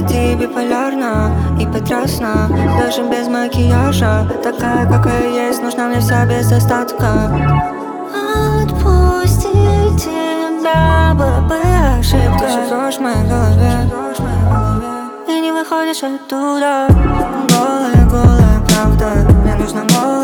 Ты биполярна и потрясна, даже без макияжа. Такая, какая есть, нужна мне вся без остатка. Отпустить тебя было бы ошибкой. Ты живешь в моей голове и не выходишь оттуда. Голая, голая правда, мне нужна голая.